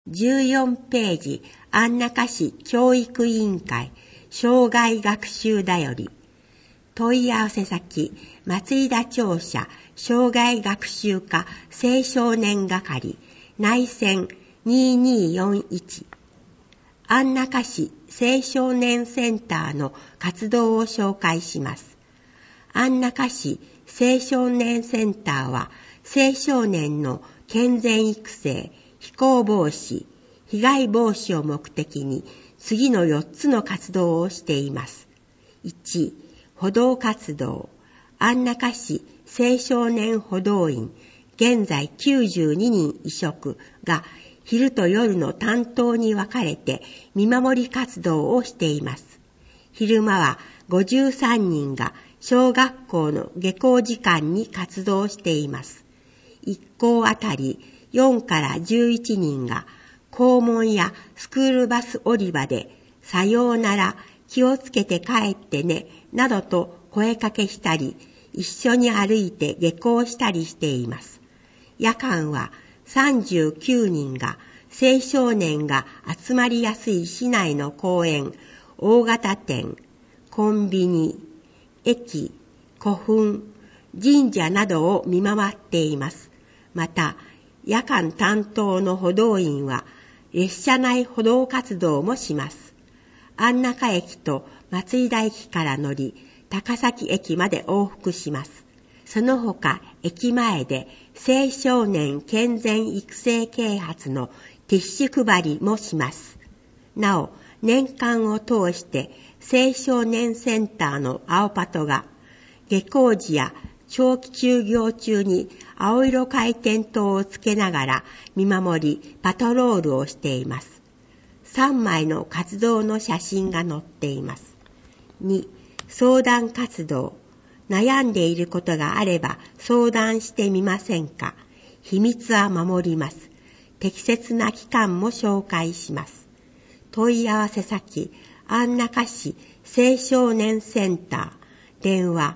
14ページ、安中市教育委員会、障害学習だより。問い合わせ先、松井田庁舎、障害学習課青少年係、内線2241。安中市青少年センターの活動を紹介します。安中市青少年センターは、青少年の健全育成、非行防止、被害防止を目的に次の4つの活動をしています。1、補導活動。安中市青少年補導員、現在92人委嘱が昼と夜の担当に分かれて見守り活動をしています。昼間は53人が小学校の下校時間に活動しています。1校あたり4から11人が校門やスクールバス降り場でさようなら、気をつけて帰ってね、などと声かけしたり、一緒に歩いて下校したりしています。夜間は39人が青少年が集まりやすい市内の公園、大型店、コンビニ、駅、古墳、神社などを見回っています。また、夜間担当の補導員は列車内補導活動もします。安中駅と松井田駅から乗り、高崎駅まで往復します。その他、駅前で青少年健全育成啓発のティッシュ配りもします。なお、年間を通して青少年センターの青パトが下校時や長期休業中に青色回転灯をつけながら見守りパトロールをしています。3枚の活動の写真が載っています。2、相談活動。悩んでいることがあれば相談してみませんか。秘密は守ります。適切な機関も紹介します。問い合わせ先、安中市青少年センター、電話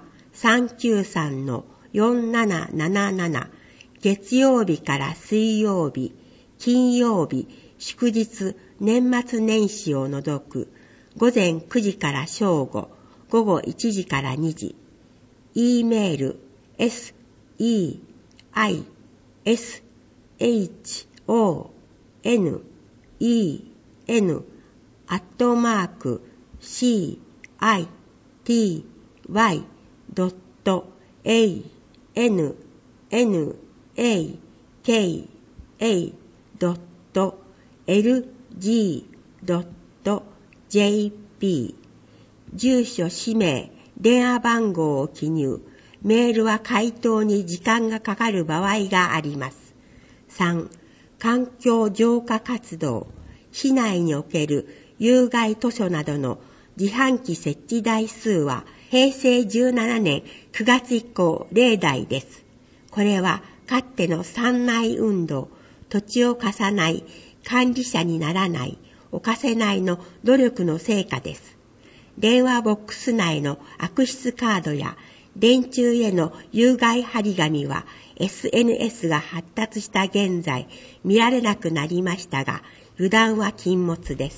393-4777、月曜日から水曜日、金曜日、祝日、年末年始を除く、午前9時から正午、午後1時から2時。E メール、city.y.anaka.lg.jp 住所、氏名、電話番号を記入。メールは回答に時間がかかる場合があります。3、環境浄化活動。市内における有害図書などの自販機設置台数は平成17年9月以降0台です。これはかつての山内運動、土地を貸さない、管理者にならない、犯せないの努力の成果です。電話ボックス内の悪質カードや電柱への有害張り紙は SNS が発達した現在見られなくなりましたが、油断は禁物です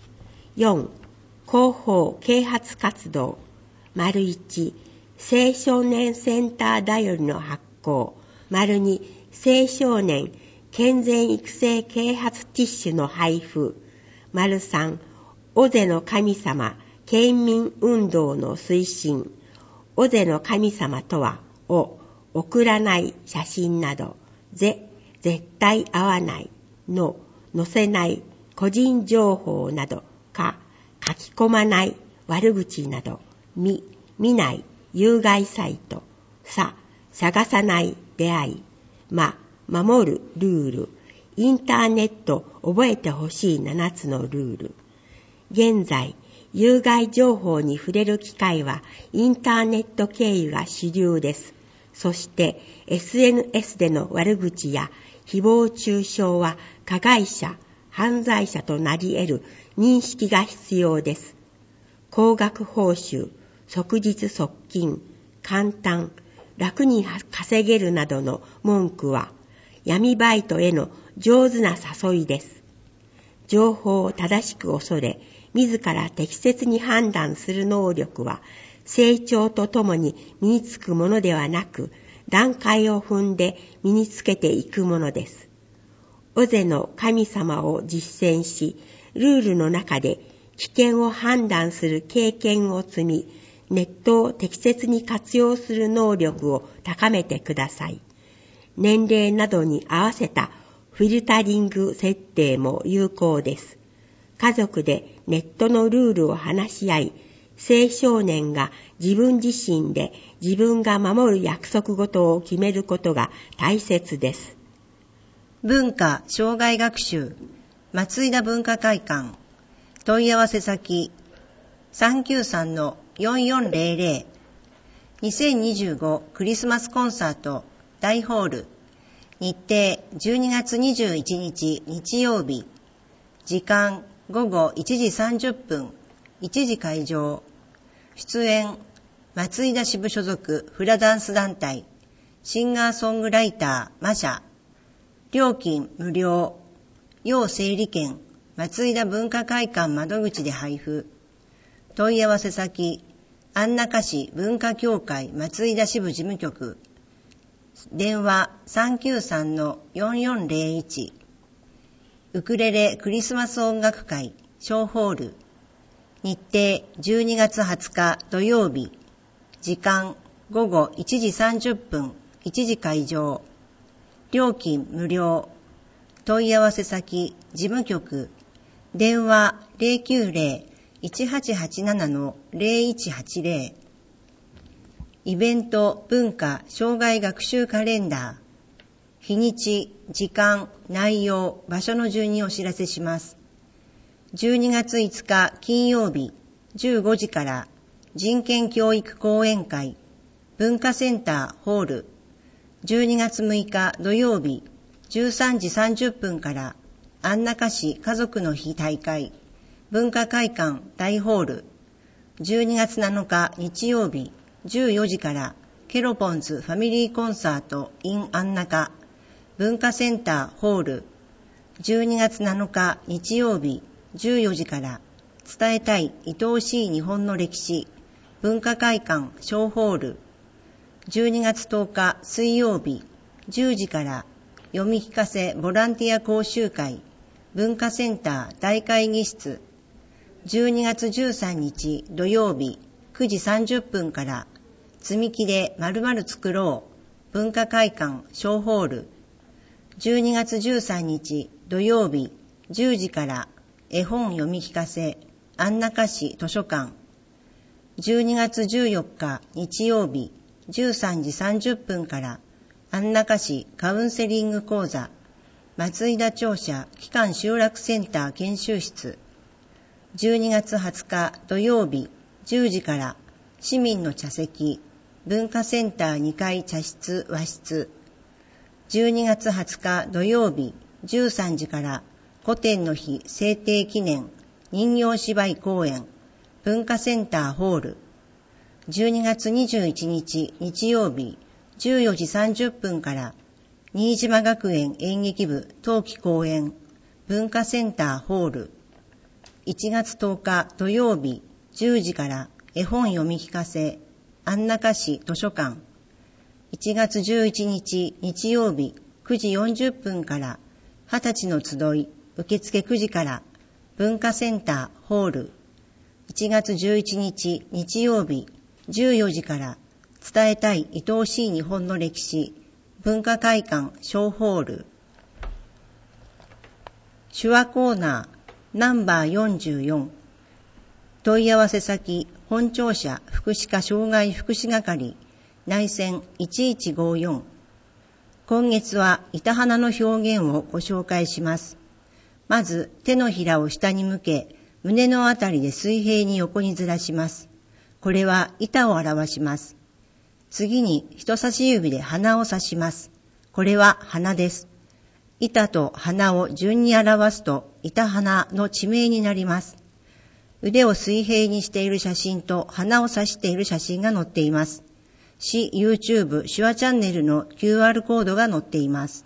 。4、広報啓発活動。1、青少年センターだよりの発行。2、青少年健全育成啓発ティッシュの配布。3、尾瀬の神様県民運動の推進。尾瀬の神様とは、送らない写真など、絶対会わない、載せない個人情報など、書き込まない悪口など、見ない有害サイト、探さない出会い、守るルール、インターネット覚えてほしい7つのルール。現在、有害情報に触れる機会はインターネット経由が主流です。そして SNS での悪口や誹謗中傷は加害者、犯罪者となり得る認識が必要です。高額報酬、即日即金、簡単、楽に稼げるなどの文句は闇バイトへの上手な誘いです。 情報を正しく恐れ、自ら適切に判断する能力は、成長とともに身につくものではなく、段階を踏んで身につけていくものです。オゼの神様を実践し、ルールの中で危険を判断する経験を積み、ネットを適切に活用する能力を高めてください。年齢などに合わせたフィルタリング設定も有効です。家族でネットのルールを話し合い、青少年が自分自身で自分が守る約束事を決めることが大切です。 文化・障害学習松井田文化会館問い合わせ先 393-4400 2025クリスマスコンサート大ホール日程12月21日日曜日時間午後1時30分1時会場出演松井田支部所属フラダンス団体シンガーソングライターマシャ料金無料要整理券松井田文化会館窓口で配布問い合わせ先安中市文化協会松井田支部事務局電話 393-4401 ウクレレクリスマス音楽会小ホール日程12月20日土曜日時間午後1時30分1時会場料金無料問い合わせ先事務局電話 090-1887-0180 イベント文化障害学習カレンダー日にち時間内容場所の順にお知らせします。12月5日金曜日15時から人権教育講演会文化センターホール12月6日土曜日13時30分から安中市家族の日大会文化会館大ホール12月7日日曜日14時からケロポンズファミリーコンサート in 安中文化センターホール12月7日日曜日14時から伝えたい愛おしい日本の歴史文化会館小ホール12月10日水曜日10時から読み聞かせボランティア講習会文化センター大会議室12月13日土曜日9時30分から積み木で〇〇作ろう文化会館小ホール12月13日土曜日10時から絵本読み聞かせ安中市図書館12月14日日曜日13時30分から安中市カウンセリング講座松井田庁舎機関集落センター研修室12月20日土曜日10時から市民の茶席文化センター2階茶室和室12月20日土曜日13時から古典の日制定記念人形芝居公演文化センターホール12月21日日曜日14時30分から新島学園演劇部冬季公演文化センターホール1月10日土曜日10時から絵本読み聞かせ安中市図書館1月11日日曜日9時40分から20歳の集い受付9時から文化センターホール1月11日日曜日14時から伝えたい愛おしい日本の歴史文化会館小ホール手話コーナーナンバー44問い合わせ先本庁舎福祉課障害福祉係内線1154今月は板花の表現をご紹介します。まず手のひらを下に向け胸のあたりで水平に横にずらします。これは板を表します。次に人差し指で鼻を指します。これは鼻です。板と鼻を順に表すと板鼻の地名になります。腕を水平にしている写真と鼻を指している写真が載っています。市 YouTube 手話チャンネルの QR コードが載っています。